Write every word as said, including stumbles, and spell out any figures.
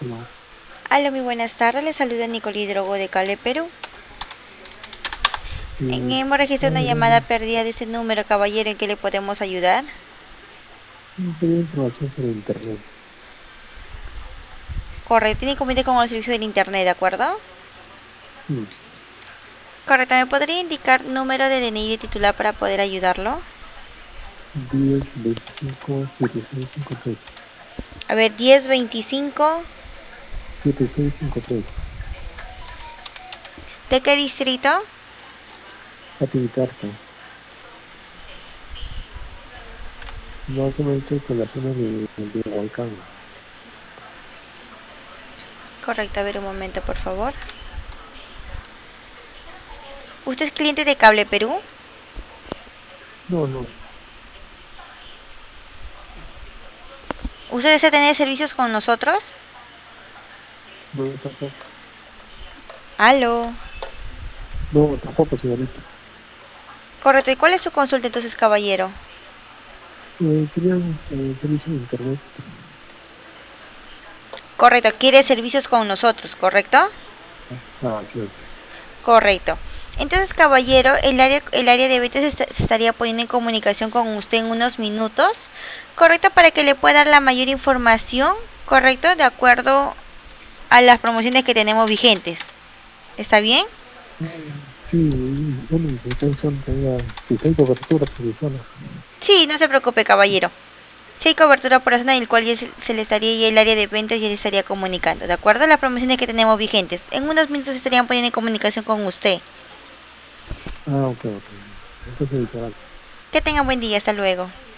No. Hola, muy buenas tardes. Les saluda Nicole Drogo de Cable Perú. En- Y Hemos registrado una bueno, llamada bueno, perdida de ese número, caballero, ¿en qué le podemos ayudar? no quería información sobre internet. Correcto, tiene comité con el servicio del internet, ¿de acuerdo? Sí, Correcto, ¿me podría indicar número de D N I de titular para poder ayudarlo? diez veinticinco setenta y seis cincuenta y tres. A ver, diez veinticinco. setenta y seis cincuenta y tres. ¿De qué distrito? Pativitarta. Más o menos por la zona de, de Huaycán. Correcto, a ver un momento, por favor. ¿Usted es cliente de Cable Perú? No, no, ¿Usted desea tener servicios con nosotros? no, tampoco. Aló. No, tampoco, señorita. Correcto, ¿y cuál es su consulta entonces, caballero? Eh, quería un eh, servicio de internet. Correcto, quiere servicios con nosotros, ¿correcto? Ah, sí, sí. Correcto. Entonces, caballero, el área, el área de ventas est- se estaría poniendo en comunicación con usted en unos minutos, correcto, para que le pueda dar la mayor información, correcto, de acuerdo a las promociones que tenemos vigentes. ¿Está bien? Mm, sí, y, bueno, y mi intención tenía, si hay cobertura por mi zona. Sí, no se preocupe, caballero. Si hay cobertura por la zona en el cual ya se, se le estaría ya el área de ventas ya se estaría comunicando, de acuerdo a las promociones que tenemos vigentes. En unos minutos estarían poniendo en comunicación con usted. Ah, ok, ok. Entonces, literal. Que tenga buen día, hasta luego.